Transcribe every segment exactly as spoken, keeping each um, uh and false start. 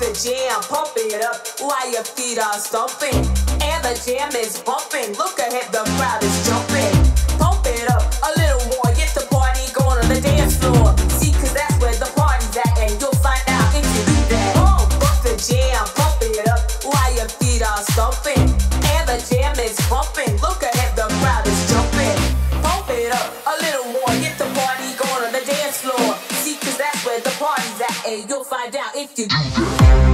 the jam, pump it up while your feet are stomping. And the jam is bumping. Look ahead, the crowd is jumping. Pump it up a little more, get the party going on the dance floor. See, cause that's where the party's at, and you'll find out if you do that. Pump up the jam, pump it up while your feet are stomping. And the jam is bumping. Look ahead, the crowd is jumping. Pump it up a little more, get the party going on the dance floor. See, cause that's where the party's at, and you'll find out if you do that.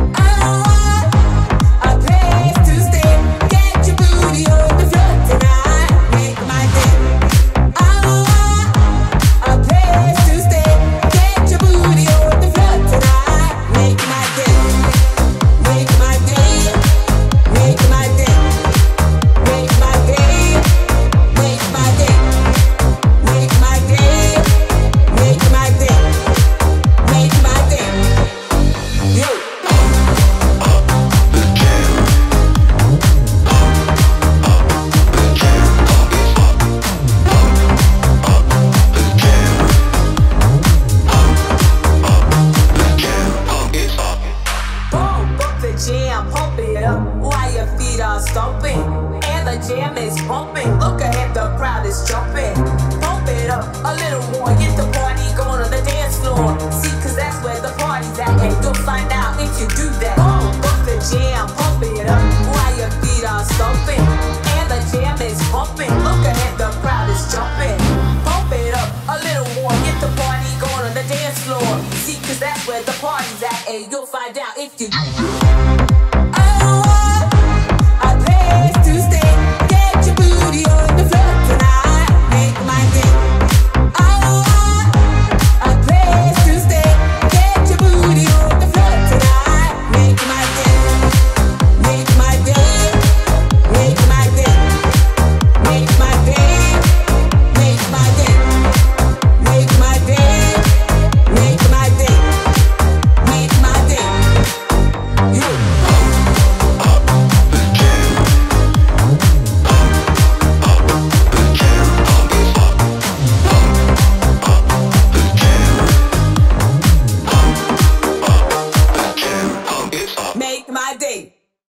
Jam, pump it up while your feet are stomping. And the jam is pumping. Look ahead, the crowd is jumping. Pump it up a little more, get the party going on the dance floor. See, cause that's where the party's at, and you'll find out if you do that. Pump up the jam, pump it up while your feet are stomping. And the jam is pumping. Look ahead, the crowd is jumping. Pump it up a little more, get the party going on the dance floor. See, cause that's where the party's at, and you'll find out if you do that.